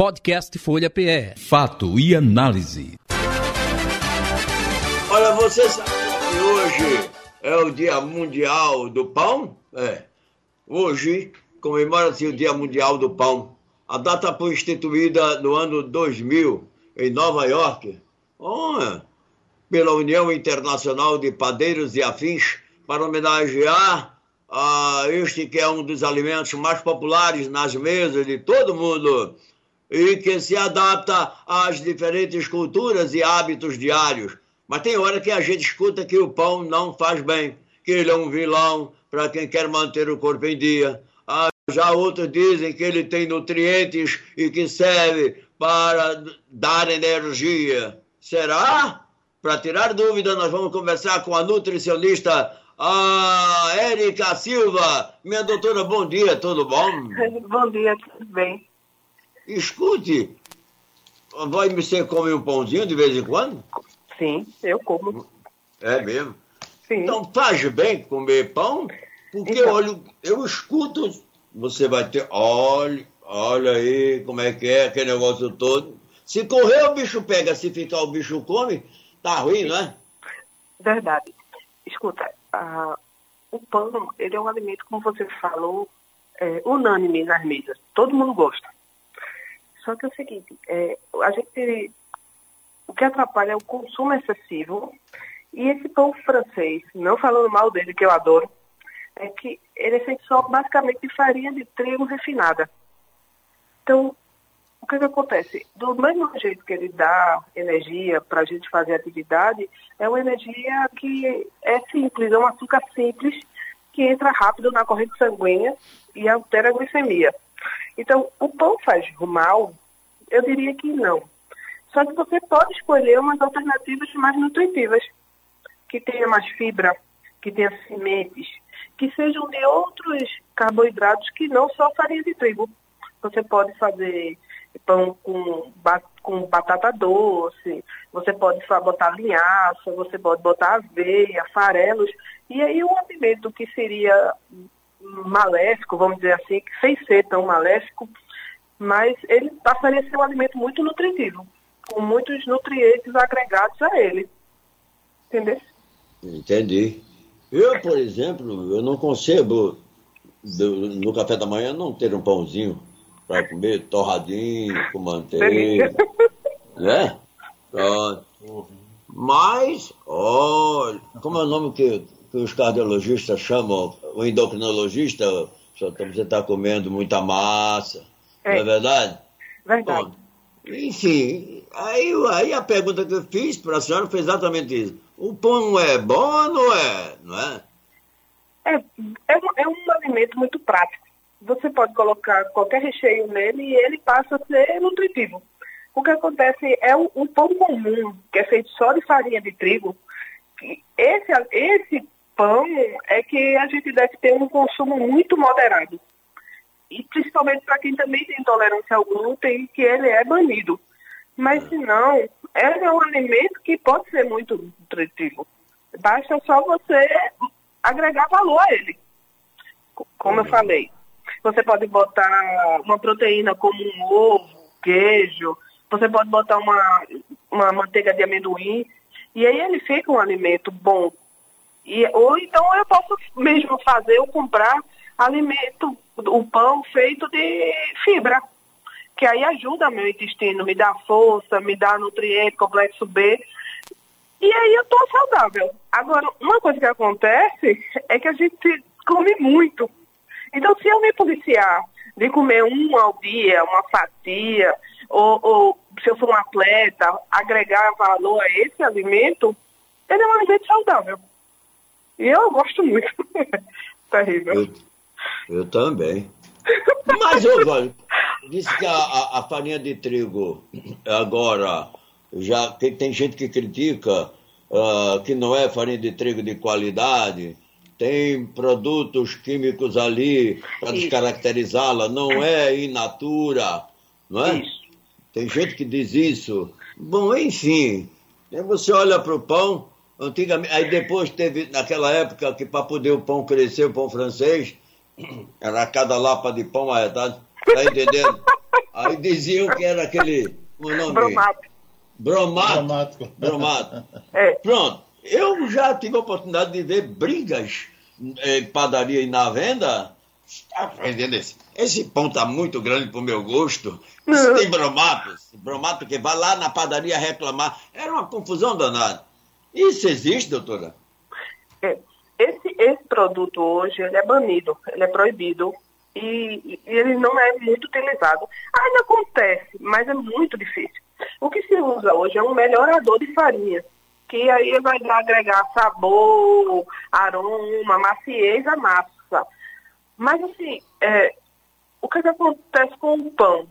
Podcast Folha PE. Fato e análise. Olha, você sabe que hoje é o Dia Mundial do Pão? Hoje comemora-se o Dia Mundial do Pão. A data foi instituída no ano 2000, em Nova York, pela União Internacional de Padeiros e Afins, para homenagear este que é um dos alimentos mais populares nas mesas de todo mundo e que se adapta às diferentes culturas e hábitos diários. Mas tem hora que a gente escuta que o pão não faz bem, que ele é um vilão para quem quer manter o corpo em dia. Já outros dizem que ele tem nutrientes e que serve para dar energia. Será? Para tirar dúvida, nós vamos conversar com a nutricionista Érica Silva. Minha doutora, bom dia, tudo bom? Bom dia, tudo bem. Escute, você come um pãozinho de vez em quando? Sim, eu como. É mesmo? Sim. Então faz bem comer pão? Porque, então, olha, eu escuto, você vai ter, olha aí como é que é aquele negócio todo. Se correr o bicho pega, se ficar o bicho come, tá ruim, não é? Verdade. Escuta, o pão, ele é um alimento, como você falou, unânime nas mesas. Todo mundo gosta. Só que é o seguinte, o que atrapalha é o consumo excessivo. E esse pão francês, não falando mal dele, que eu adoro, é que ele é feito só basicamente de farinha de trigo refinada. Então, o que acontece? Do mesmo jeito que ele dá energia para a gente fazer atividade, é uma energia que é simples, é um açúcar simples que entra rápido na corrente sanguínea e altera a glicemia. Então, o pão faz mal? Eu diria que não. Só que você pode escolher umas alternativas mais nutritivas, que tenha mais fibra, que tenha sementes, que sejam de outros carboidratos que não só farinha de trigo. Você pode fazer pão com batata doce, você pode botar linhaça, você pode botar aveia, farelos, e aí um alimento que seria maléfico, vamos dizer assim, que sem ser tão maléfico, mas ele passaria a ser um alimento muito nutritivo, com muitos nutrientes agregados a ele. Entendeu? Entendi. Eu, por exemplo, eu não concebo no café da manhã não ter um pãozinho para comer torradinho com manteiga, né? Mas, olha, como é o nome que os cardiologistas chamam, o endocrinologista, você está comendo muita massa, não é verdade? Verdade. Bom, enfim, aí a pergunta que eu fiz para a senhora foi exatamente isso. O pão é bom ou não é? Não é? É um alimento muito prático. Você pode colocar qualquer recheio nele e ele passa a ser nutritivo. O que acontece é o pão comum, que é feito só de farinha de trigo. Esse pão é que a gente deve ter um consumo muito moderado. E principalmente para quem também tem intolerância ao glúten, que ele é banido. Mas se não, ele é um alimento que pode ser muito nutritivo. Basta só você agregar valor a ele. Como eu falei, você pode botar uma proteína como um ovo, queijo, você pode botar uma manteiga de amendoim, e aí ele fica um alimento bom. Ou então eu posso mesmo fazer ou comprar alimento, o pão feito de fibra, que aí ajuda meu intestino, me dá força, me dá nutriente, complexo B, e aí eu tô saudável. Agora, uma coisa que acontece é que a gente come muito. Então, se eu me policiar de comer um ao dia, uma fatia, ou se eu for um atleta, agregar valor a esse alimento, ele é um alimento saudável. E eu gosto muito. Terrível. Eu também. Mas, olha, disse que a farinha de trigo agora, já tem gente que critica que não é farinha de trigo de qualidade, tem produtos químicos ali para descaracterizá-la, não é in natura, não é? Isso. Tem gente que diz isso. Bom, enfim, você olha para o pão, antigamente, aí depois teve, naquela época, que para poder o pão crescer, o pão francês, era cada lapa de pão arretado, tá entendendo? Aí diziam que era aquele... O nome? Bromato. Bromato. É. Pronto. Eu já tive a oportunidade de ver brigas em padaria e na venda. Está aprendendo esse pão está muito grande para o meu gosto. Isso tem bromato que vai lá na padaria reclamar. Era uma confusão danada. Isso existe, doutora? Esse produto hoje, ele é banido, ele é proibido e ele não é muito utilizado. Ainda acontece, mas é muito difícil. O que se usa hoje é um melhorador de farinha, que aí vai agregar sabor, aroma, maciez à massa. Mas assim, o que acontece com o pão?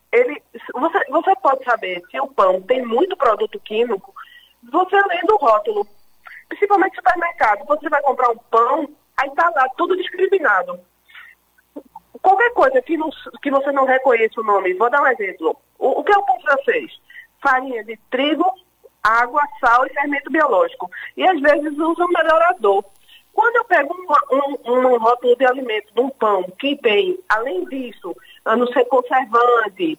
Você pode saber se o pão tem muito produto químico, você lendo o rótulo. Principalmente no supermercado, você vai comprar um pão, aí está lá tudo discriminado. Qualquer coisa que você não reconheça o nome, vou dar um exemplo. O que é o pão francês? Farinha de trigo, água, sal e fermento biológico. E às vezes usa um melhorador. Quando eu pego um rótulo de alimento de um pão que tem, além disso, a não ser conservante,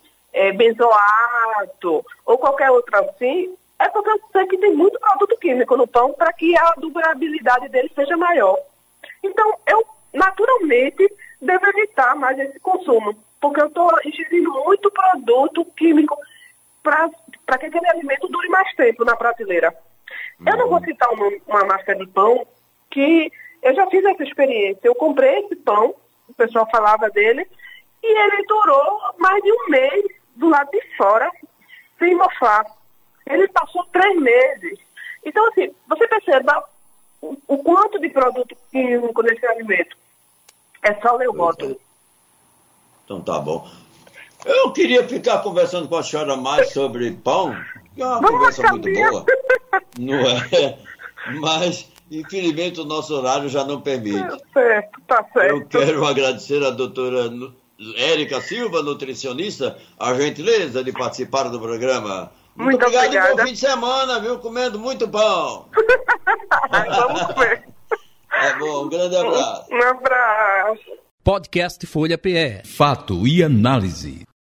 benzoato ou qualquer outro assim, é porque eu sei que tem muito produto químico no pão para que a durabilidade dele seja maior. Então, eu naturalmente devo evitar mais esse consumo, porque eu estou ingerindo muito produto químico para que aquele alimento dure mais tempo na prateleira. Eu não vou citar uma marca de pão que eu já fiz essa experiência. Eu comprei esse pão, o pessoal falava dele, e ele durou mais de um mês do lado de fora, sem mofar. Ele passou 3 meses. Então, assim, você perceba o quanto de produto químico nesse alimento. É só ler o rótulo. Então tá bom. Eu queria ficar conversando com a senhora mais sobre pão, que é uma conversa muito boa. Não é? Mas, infelizmente, o nosso horário já não permite. Tá certo. Eu quero agradecer a doutora Érica Silva, nutricionista, a gentileza de participar do programa. Muito obrigado. Bom fim de semana, viu? Comendo muito pão. Vamos comer. Tá bom, um grande abraço. Um abraço. Podcast Folha PE. Fato e análise.